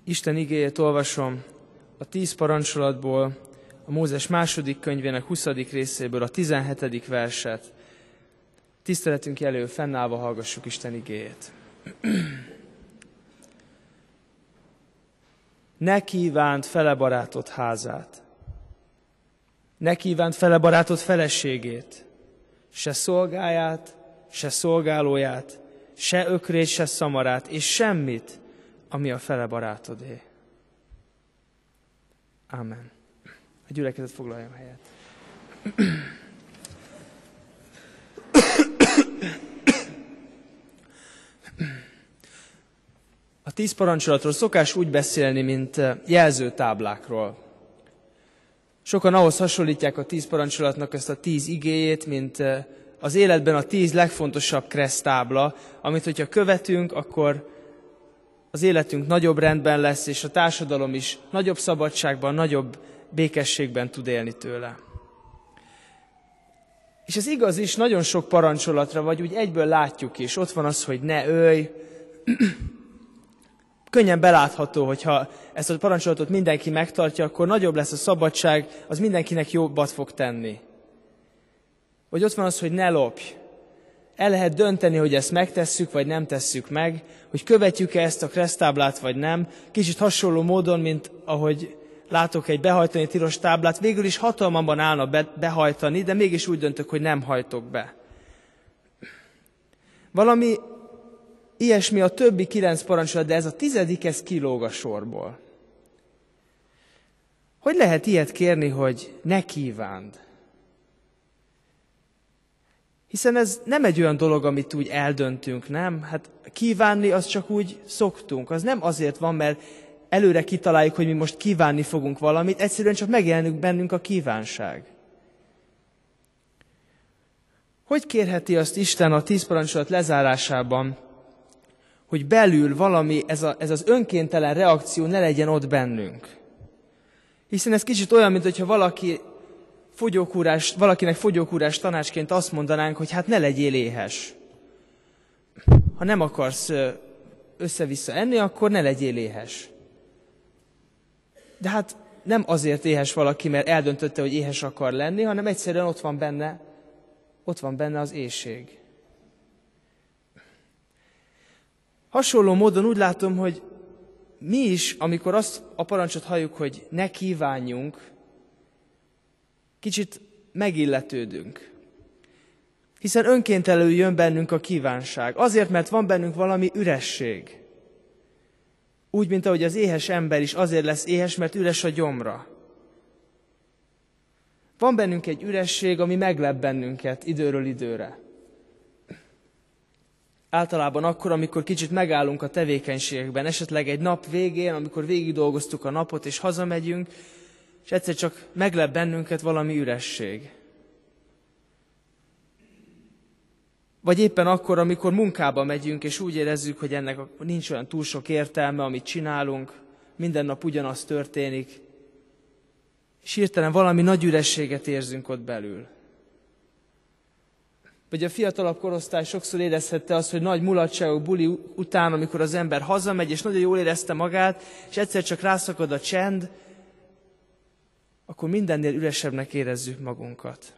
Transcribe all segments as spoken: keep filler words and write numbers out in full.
Isten igéjét olvasom a tíz parancsolatból, a Mózes második könyvének huszadik részéből, a tizenhetedik verset. Tiszteletünk elől fennállva hallgassuk Isten igéjét. Ne kívánt fele barátod házát, ne kívánt fele barátod feleségét, se szolgáját, se szolgálóját, se ökrét, se szamarát, és semmit, ami a fele barátodé. Ámen. A gyülekezet foglaljon helyet. A tíz parancsolatról szokás úgy beszélni, mint jelzőtáblákról. Sokan ahhoz hasonlítják a tíz parancsolatnak ezt a tíz igéjét, mint az életben a tíz legfontosabb kereszttábla, amit hogyha követünk, akkor az életünk nagyobb rendben lesz, és a társadalom is nagyobb szabadságban, nagyobb békességben tud élni tőle. És ez igaz is nagyon sok parancsolatra, vagy úgy egyből látjuk is. Ott van az, hogy ne ölj. Könnyen belátható, hogyha ezt a parancsolatot mindenki megtartja, akkor nagyobb lesz a szabadság, az mindenkinek jobbat fog tenni. Vagy ott van az, hogy ne lopj. El lehet dönteni, hogy ezt megtesszük, vagy nem tesszük meg, hogy követjük-e ezt a kereszttáblát, vagy nem. Kicsit hasonló módon, mint ahogy látok egy behajtani tilos táblát, végül is hatalmamban állna be, behajtani, de mégis úgy döntök, hogy nem hajtok be. Valami ilyesmi a többi kilenc parancsolat, de ez a tizedik, ez kilóg a sorból. Hogy lehet ilyet kérni, hogy ne kívánd? Hiszen ez nem egy olyan dolog, amit úgy eldöntünk, nem? Hát kívánni, az csak úgy szoktunk. Az nem azért van, mert előre kitaláljuk, hogy mi most kívánni fogunk valamit, egyszerűen csak megjelenik bennünk a kívánság. Hogy kérheti azt Isten a tíz parancsolat lezárásában, hogy belül valami, ez, a, ez az önkéntelen reakció ne legyen ott bennünk? Hiszen ez kicsit olyan, mint hogyha valaki fogyókúrás, valakinek fogyókúrás tanácsként azt mondanánk, hogy hát ne legyél éhes. Ha nem akarsz össze-vissza enni, akkor ne legyél éhes. De hát nem azért éhes valaki, mert eldöntötte, hogy éhes akar lenni, hanem egyszerűen ott van benne, ott van benne az éhség. Hasonló módon úgy látom, hogy mi is, amikor azt a parancsot halljuk, hogy ne kívánjunk, kicsit megilletődünk. Hiszen önkéntelenül jön bennünk a kívánság. Azért, mert van bennünk valami üresség. Úgy, mint ahogy az éhes ember is azért lesz éhes, mert üres a gyomra. Van bennünk egy üresség, ami meglep bennünket időről időre. Általában akkor, amikor kicsit megállunk a tevékenységekben, esetleg egy nap végén, amikor végig dolgoztuk a napot és hazamegyünk, és egyszer csak meglep bennünket valami üresség. Vagy éppen akkor, amikor munkába megyünk, és úgy érezzük, hogy ennek nincs olyan túl sok értelme, amit csinálunk, minden nap ugyanaz történik, és hirtelen valami nagy ürességet érzünk ott belül. Vagy a fiatalabb korosztály sokszor érezhette azt, hogy nagy mulatságok, buli után, amikor az ember hazamegy, és nagyon jól érezte magát, és egyszer csak rászakad a csend, akkor mindennél üresebbnek érezzük magunkat.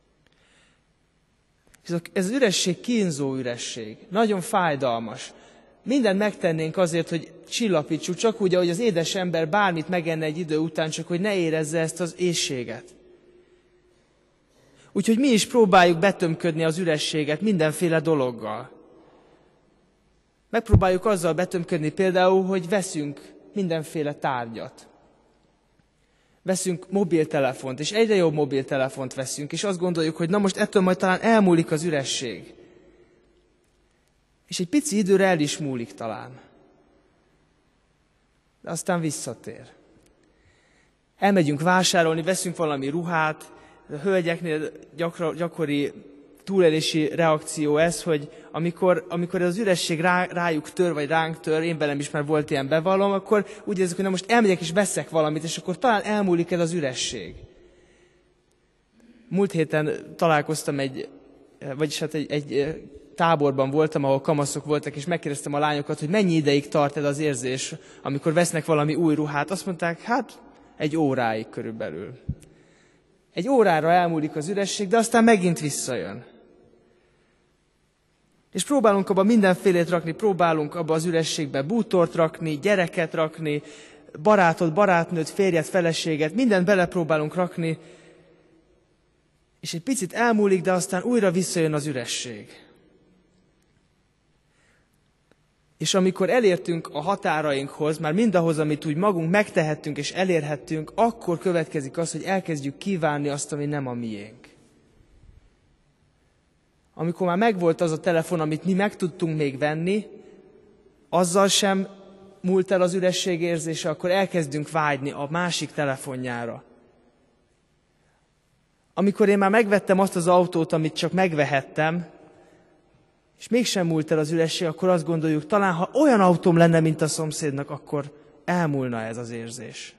Ez az üresség kínzó üresség, nagyon fájdalmas. Mindent megtennénk azért, hogy csillapítsuk, csak úgy, ahogy az édes ember bármit megenne egy idő után, csak hogy ne érezze ezt az éhséget. Úgyhogy mi is próbáljuk betömködni az ürességet mindenféle dologgal. Megpróbáljuk azzal betömködni például, hogy veszünk mindenféle tárgyat. Veszünk mobiltelefont, és egyre jobb mobiltelefont veszünk, és azt gondoljuk, hogy na most ettől majd talán elmúlik az üresség. És egy pici időre el is múlik talán. De aztán visszatér. Elmegyünk vásárolni, veszünk valami ruhát, a hölgyeknél gyakor, gyakori túlélési reakció ez, hogy amikor, amikor az üresség rá, rájuk tör, vagy ránk tör, én velem is már volt ilyen bevallom, akkor úgy érzek, hogy na most elmegyek és veszek valamit, és akkor talán elmúlik ez az üresség. Múlt héten találkoztam egy, vagyis hát egy, egy táborban voltam, ahol kamaszok voltak, és megkérdeztem a lányokat, hogy mennyi ideig tart ez az érzés, amikor vesznek valami új ruhát. Azt mondták, hát egy óráig körülbelül. Egy órára elmúlik az üresség, de aztán megint visszajön. És próbálunk abba mindenfélét rakni, próbálunk abba az ürességbe bútort rakni, gyereket rakni, barátot, barátnőt, férjet, feleséget, mindent belepróbálunk rakni, és egy picit elmúlik, de aztán újra visszajön az üresség. És amikor elértünk a határainkhoz, már mindahhoz, amit úgy magunk megtehettünk és elérhettünk, akkor következik az, hogy elkezdjük kívánni azt, ami nem a miénk. Amikor már megvolt az a telefon, amit mi meg tudtunk még venni, azzal sem múlt el az üresség érzése, akkor elkezdünk vágyni a másik telefonjára. Amikor én már megvettem azt az autót, amit csak megvehettem, és mégsem múlt el az üresség, akkor azt gondoljuk, talán ha olyan autóm lenne, mint a szomszédnak, akkor elmúlna ez az érzés.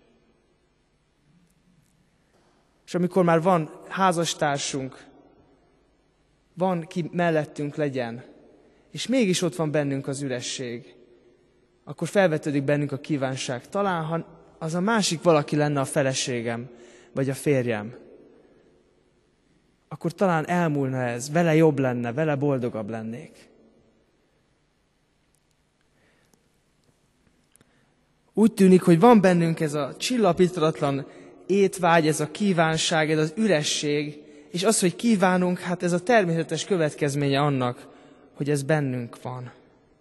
És amikor már van házastársunk, van, ki mellettünk legyen, és mégis ott van bennünk az üresség, akkor felvetődik bennünk a kívánság. Talán, ha az a másik valaki lenne a feleségem, vagy a férjem, akkor talán elmúlna ez, vele jobb lenne, vele boldogabb lennék. Úgy tűnik, hogy van bennünk ez a csillapítatlan étvágy, ez a kívánság, ez az üresség, és az, hogy kívánunk, hát ez a természetes következménye annak, hogy ez bennünk van.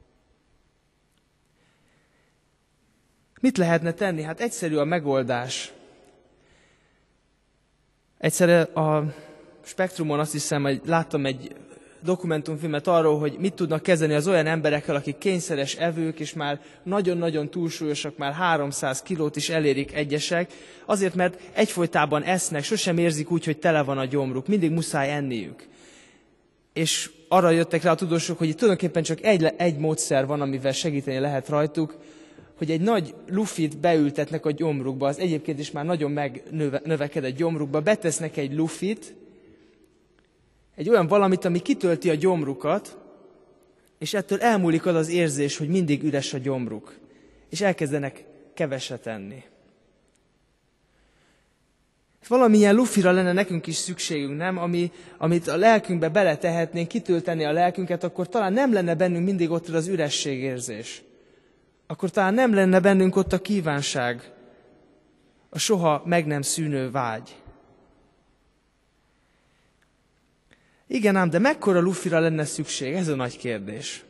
Mit lehetne tenni? Hát egyszerű a megoldás. Egyszer a Spektrumon azt hiszem, hogy láttam egy dokumentumfilmet arról, hogy mit tudnak kezdeni az olyan emberekkel, akik kényszeres evők, és már nagyon-nagyon túlsúlyosak, már háromszáz kilót is elérik egyesek, azért, mert egyfolytában esznek, sosem érzik úgy, hogy tele van a gyomruk, mindig muszáj enniük. És arra jöttek rá a tudósok, hogy itt tulajdonképpen csak egy, egy módszer van, amivel segíteni lehet rajtuk, hogy egy nagy lufit beültetnek a gyomrukba, az egyébként is már nagyon megnövekedett gyomrukba, betesznek egy lufit, egy olyan valamit, ami kitölti a gyomrukat, és ettől elmúlik az az érzés, hogy mindig üres a gyomruk, és elkezdenek keveset enni. Valamilyen lufira lenne nekünk is szükségünk, nem? Ami, amit a lelkünkbe beletehetnénk, kitölteni a lelkünket, akkor talán nem lenne bennünk mindig ott az ürességérzés. Akkor talán nem lenne bennünk ott a kívánság, a soha meg nem szűnő vágy. Igen ám, de mekkora lufira lenne szükség? Ez a nagy kérdés.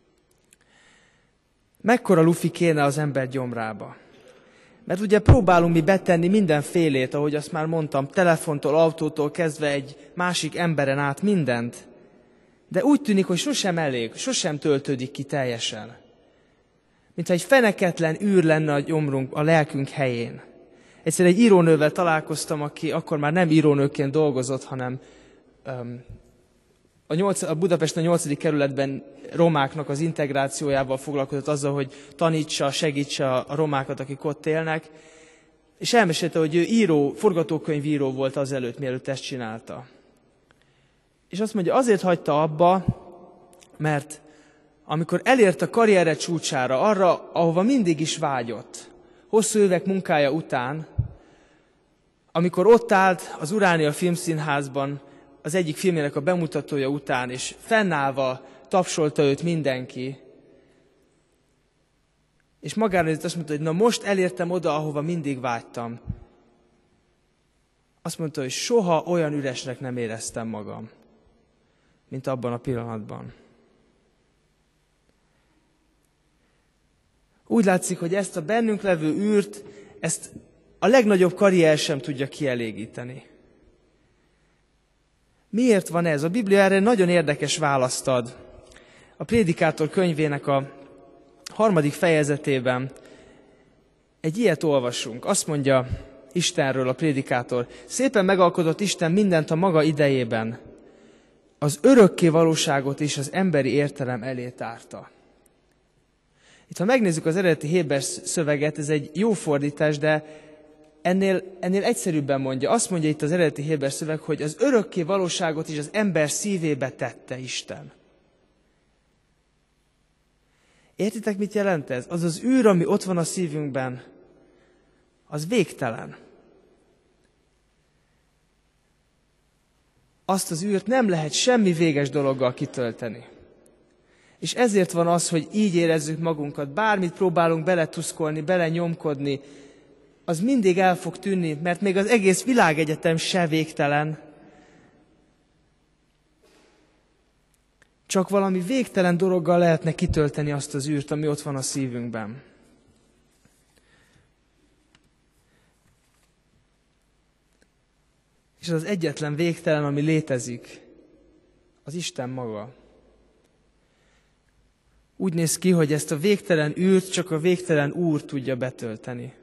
Mekkora lufi kéne az ember gyomrába? Mert ugye próbálunk mi betenni mindenfélét, ahogy azt már mondtam, telefontól, autótól kezdve egy másik emberen át mindent. De úgy tűnik, hogy sosem elég, sosem töltődik ki teljesen. Mintha egy feneketlen űr lenne a gyomrunk, a lelkünk helyén. Egyszer egy írónővel találkoztam, aki akkor már nem írónőként dolgozott, hanem um, a, nyolc, a Budapesten a nyolcadik kerületben romáknak az integrációjával foglalkozott azzal, hogy tanítsa, segítse a romákat, akik ott élnek. És elmesélte, hogy ő író, forgatókönyvíró volt azelőtt, mielőtt ezt csinálta. És azt mondja, azért hagyta abba, mert amikor elért a karriere csúcsára, arra, ahova mindig is vágyott, hosszú évek munkája után, amikor ott állt az Uránia Filmszínházban, az egyik filmjének a bemutatója után, és fennállva tapsolta őt mindenki, és magára nézett, azt mondta, hogy na most elértem oda, ahova mindig vágytam. Azt mondta, hogy soha olyan üresnek nem éreztem magam, mint abban a pillanatban. Úgy látszik, hogy ezt a bennünk levő űrt, ezt a legnagyobb karrier sem tudja kielégíteni. Miért van ez? A Biblia erre nagyon érdekes választ ad. A Prédikátor könyvének a harmadik fejezetében egy ilyet olvasunk. Azt mondja Istenről a Prédikátor: szépen megalkotott Isten mindent a maga idejében, az örökké valóságot is az emberi értelem elé tárta. Itt, ha megnézzük az eredeti héber szöveget, ez egy jó fordítás, de ennél, ennél egyszerűbben mondja. Azt mondja itt az eredeti héber szöveg, hogy az örökké valóságot is az ember szívébe tette Isten. Értitek, mit jelent ez? Az az űr, ami ott van a szívünkben, az végtelen. Azt az űrt nem lehet semmi véges dologgal kitölteni. És ezért van az, hogy így érezzük magunkat. Bármit próbálunk beletuszkolni, belenyomkodni, az mindig el fog tűnni, mert még az egész világegyetem se végtelen. Csak valami végtelen dologgal lehetne kitölteni azt az űrt, ami ott van a szívünkben. És az egyetlen végtelen, ami létezik, az Isten maga. Úgy néz ki, hogy ezt a végtelen űrt csak a végtelen Úr tudja betölteni.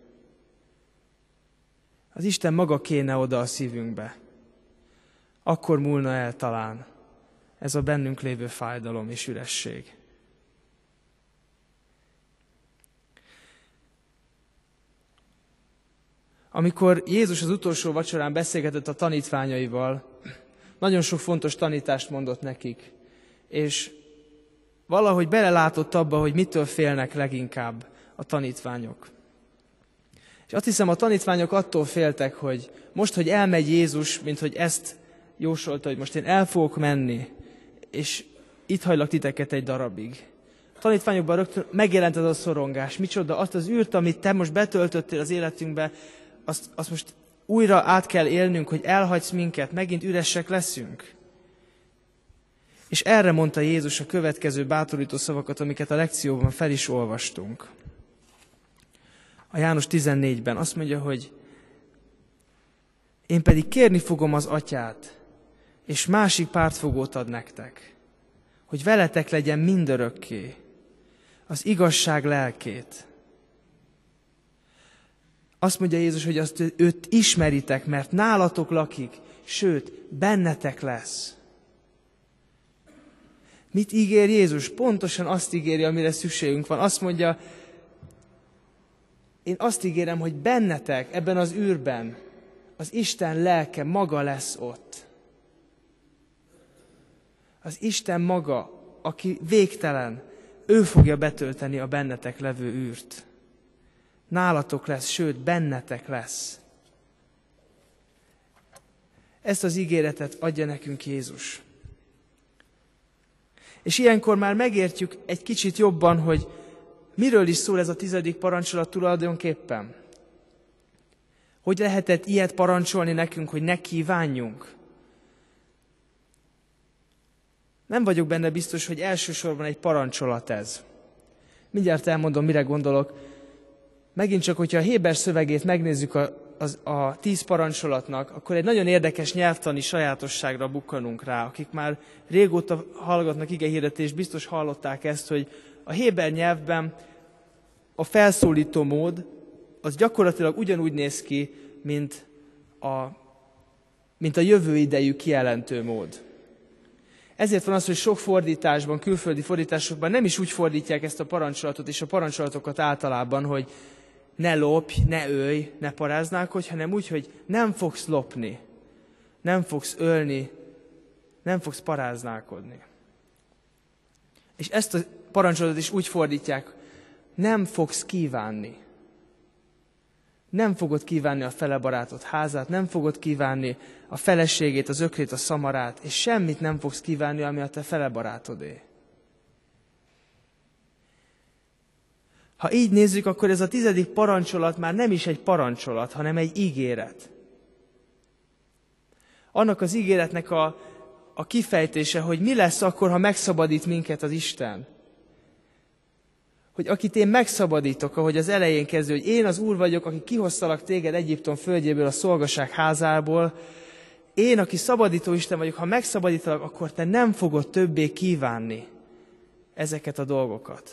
Az Isten maga kéne oda a szívünkbe. Akkor múlna el talán ez a bennünk lévő fájdalom és üresség. Amikor Jézus az utolsó vacsorán beszélgetett a tanítványaival, nagyon sok fontos tanítást mondott nekik, és valahogy belelátott abba, hogy mitől félnek leginkább a tanítványok. És azt hiszem, a tanítványok attól féltek, hogy most, hogy elmegy Jézus, mint hogy ezt jósolta, hogy most én el fogok menni, és itt hagylak titeket egy darabig. A tanítványokban rögtön megjelent az a szorongás. Micsoda, azt az űrt, amit te most betöltöttél az életünkbe, azt, azt most újra át kell élnünk, hogy elhagysz minket, megint üresek leszünk. És erre mondta Jézus a következő bátorító szavakat, amiket a lekcióban fel is olvastunk. A János tizennégyben azt mondja, hogy én pedig kérni fogom az Atyát, és másik pártfogót ad nektek, hogy veletek legyen mindörökké, az igazság lelkét. Azt mondja Jézus, hogy azt őt ismeritek, mert nálatok lakik, sőt, bennetek lesz. Mit ígér Jézus? Pontosan azt ígéri, amire szükségünk van. Azt mondja, én azt ígérem, hogy bennetek, ebben az űrben, az Isten lelke maga lesz ott. Az Isten maga, aki végtelen, ő fogja betölteni a bennetek levő űrt. Nálatok lesz, sőt, bennetek lesz. Ezt az ígéretet adja nekünk Jézus. És ilyenkor már megértjük egy kicsit jobban, hogy miről is szól ez a tizedik parancsolat tulajdonképpen. Hogy lehetett ilyet parancsolni nekünk, hogy ne kívánjunk? Nem vagyok benne biztos, hogy elsősorban egy parancsolat ez. Mindjárt elmondom, mire gondolok. Megint csak, hogyha a Héber szövegét megnézzük a, a, a tíz parancsolatnak, akkor egy nagyon érdekes nyelvtani sajátosságra bukkanunk rá. Akik már régóta hallgatnak igehirdetést, biztos hallották ezt, hogy a héber nyelvben a felszólító mód az gyakorlatilag ugyanúgy néz ki, mint a, mint a jövő idejű kijelentő mód. Ezért van az, hogy sok fordításban, külföldi fordításokban nem is úgy fordítják ezt a parancsolatot és a parancsolatokat általában, hogy ne lopj, ne ölj, ne paráználkodj, hanem úgy, hogy nem fogsz lopni, nem fogsz ölni, nem fogsz paráználkodni. És ezt a parancsolatot is úgy fordítják, nem fogsz kívánni. Nem fogod kívánni a fele barátod házát, nem fogod kívánni a feleségét, az ökrét, a szamarát, és semmit nem fogsz kívánni, ami a te fele barátodé. Ha így nézzük, akkor ez a tizedik parancsolat már nem is egy parancsolat, hanem egy ígéret. Annak az ígéretnek a, a kifejtése, hogy mi lesz akkor, ha megszabadít minket az Isten. Hogy akit én megszabadítok, ahogy az elején kezdő, hogy én az Úr vagyok, aki kihoztalak téged Egyiptom földjéből, a szolgaság házából, én, aki szabadító Isten vagyok, ha megszabadítalak, akkor te nem fogod többé kívánni ezeket a dolgokat.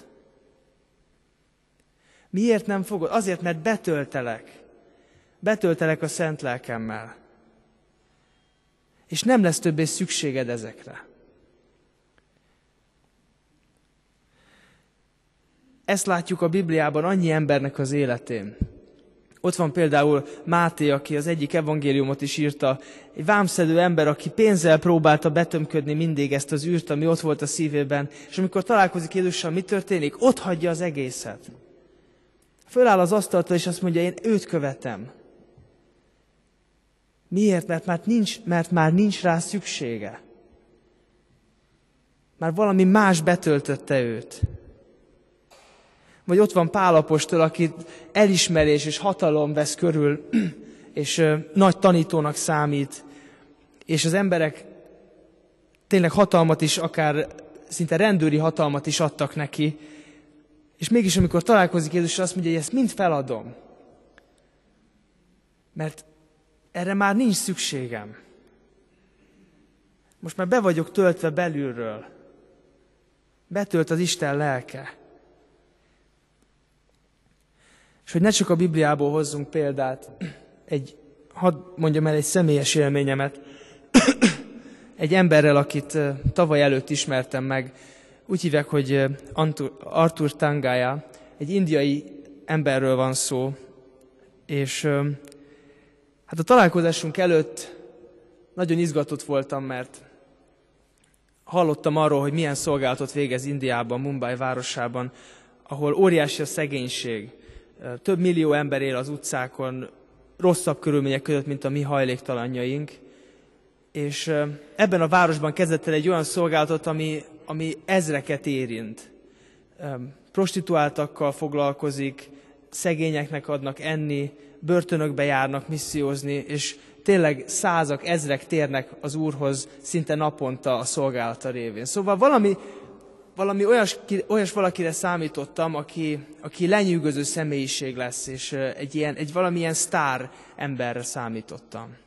Miért nem fogod? Azért, mert betöltelek. Betöltelek a szent lelkemmel. És nem lesz többé szükséged ezekre. Ezt látjuk a Bibliában annyi embernek az életén. Ott van például Máté, aki az egyik evangéliumot is írta, egy vámszedő ember, aki pénzzel próbálta betömködni mindig ezt az űrt, ami ott volt a szívében, és amikor találkozik Jézussal, mi történik? Ott hagyja az egészet. Föláll az asztaltól, és azt mondja, én őt követem. Miért? Mert már nincs, mert már nincs rá szüksége. Már valami más betöltötte őt. Vagy ott van Pál apostol, akit elismerés és hatalom vesz körül, és ö, nagy tanítónak számít, és az emberek tényleg hatalmat is, akár szinte rendőri hatalmat is adtak neki, és mégis amikor találkozik Jézussal, azt mondja, hogy ezt mind feladom. Mert erre már nincs szükségem. Most már be vagyok töltve belülről. Betölt az Isten lelke. És hogy ne csak a Bibliából hozzunk példát, egy, hadd mondjam el egy személyes élményemet. Egy emberrel, akit tavaly előtt ismertem meg, úgy hívják, hogy Arthur Tangaya, egy indiai emberről van szó, és hát a találkozásunk előtt nagyon izgatott voltam, mert hallottam arról, hogy milyen szolgálatot végez Indiában, Mumbai városában, ahol óriási a szegénység. Több millió ember él az utcákon, rosszabb körülmények között, mint a mi hajléktalanjaink. És ebben a városban kezdett el egy olyan szolgálatot, ami, ami ezreket érint. Prostituáltakkal foglalkozik, szegényeknek adnak enni, börtönökbe járnak missziózni, és tényleg százak, ezrek térnek az Úrhoz szinte naponta a szolgálata révén. Szóval valami, valami olyas, olyas valakire számítottam, aki, aki lenyűgöző személyiség lesz, és egy, ilyen, egy valamilyen sztár emberre számítottam.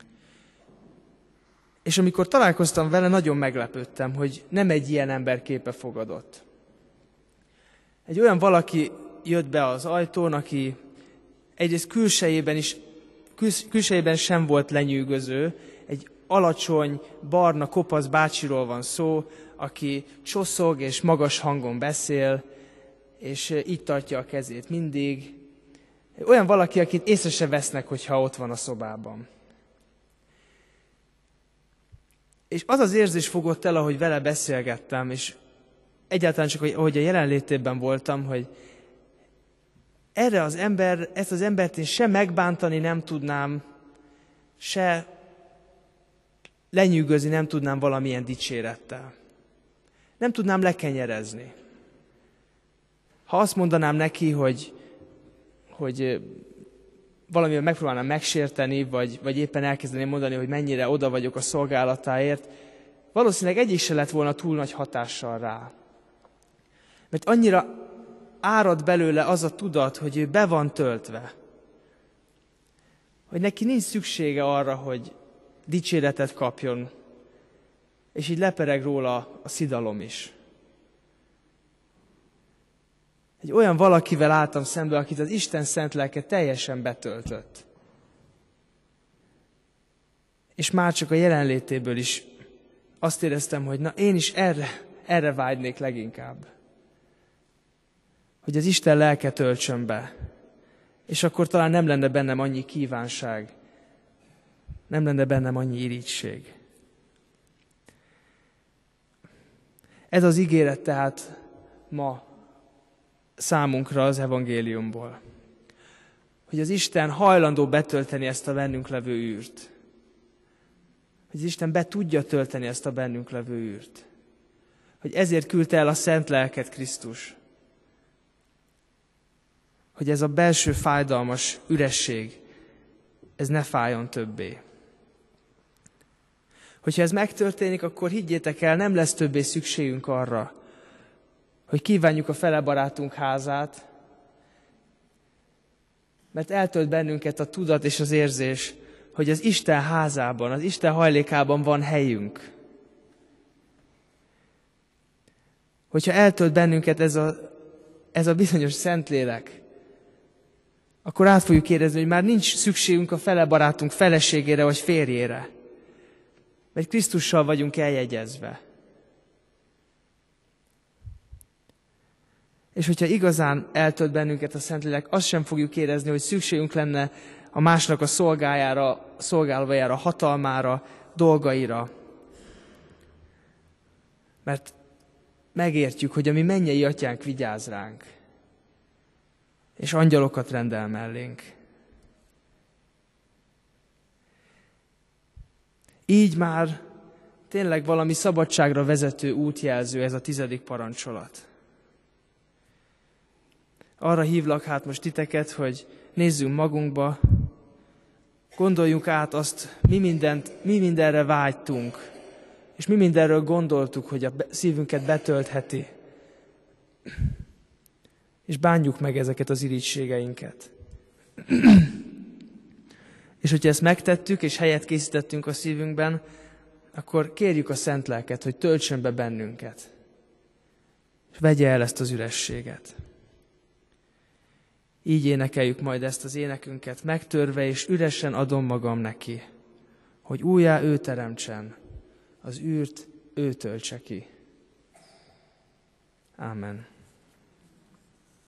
És amikor találkoztam vele, nagyon meglepődtem, hogy nem egy ilyen ember képe fogadott. Egy olyan valaki jött be az ajtón, aki egyrészt külsejében is, küls, külsejében sem volt lenyűgöző, egy alacsony, barna, kopasz bácsiról van szó, aki csosszog és magas hangon beszél, és így tartja a kezét mindig. Olyan valaki, akit észre se vesznek, hogyha ott van a szobában. És az az érzés fogott el, ahogy vele beszélgettem, és egyáltalán csak, ahogy a jelenlétében voltam, hogy erre az ember, ezt az embert én se megbántani nem tudnám, se lenyűgözni nem tudnám valamilyen dicsérettel. Nem tudnám lekenyerezni. Ha azt mondanám neki, hogy, hogy valamivel megpróbálnám megsérteni, vagy, vagy éppen elkezdeném mondani, hogy mennyire oda vagyok a szolgálatáért, valószínűleg egyik se lett volna túl nagy hatással rá. Mert annyira árad belőle az a tudat, hogy ő be van töltve. Hogy neki nincs szüksége arra, hogy dicséretet kapjon, és így lepereg róla a szidalom is. Egy olyan valakivel álltam szembe, akit az Isten szent lelke teljesen betöltött. És már csak a jelenlétéből is azt éreztem, hogy na én is erre, erre vágynék leginkább. Hogy az Isten lelke töltsön be. És akkor talán nem lenne bennem annyi kívánság, nem lenne bennem annyi irigység. Ez az ígéret tehát ma számunkra az evangéliumból. Hogy az Isten hajlandó betölteni ezt a bennünk levő űrt. Hogy az Isten be tudja tölteni ezt a bennünk levő űrt. Hogy ezért küldte el a szent lelket Krisztus. Hogy ez a belső fájdalmas üresség, ez ne fájjon többé. Hogyha ez megtörténik, akkor higgyétek el, nem lesz többé szükségünk arra, hogy kívánjuk a fele barátunk házát, mert eltölt bennünket a tudat és az érzés, hogy az Isten házában, az Isten hajlékában van helyünk. Hogyha eltölt bennünket ez a, ez a bizonyos Szentlélek, akkor át fogjuk érezni, hogy már nincs szükségünk a fele barátunk feleségére vagy férjére, mert Krisztussal vagyunk eljegyezve. És hogyha igazán eltölt bennünket a Szentlélek, azt sem fogjuk érezni, hogy szükségünk lenne a másnak a szolgájára, szolgálójára, hatalmára, dolgaira. Mert megértjük, hogy a mi mennyei atyánk vigyáz ránk, és angyalokat rendel mellénk. Így már tényleg valami szabadságra vezető útjelző ez a tizedik parancsolat. Arra hívlak hát most titeket, hogy nézzünk magunkba, gondoljunk át azt, mi, mindent, mi mindenre vágytunk, és mi mindenről gondoltuk, hogy a szívünket betöltheti. És bánjuk meg ezeket az irítségeinket. És hogyha ezt megtettük, és helyet készítettünk a szívünkben, akkor kérjük a Szent Lelket, hogy töltsön be bennünket. És vegye el ezt az ürességet. Így énekeljük majd ezt az énekünket, megtörve és üresen adom magam neki, hogy újjá ő teremtsen, az űrt ő töltse ki. Ámen.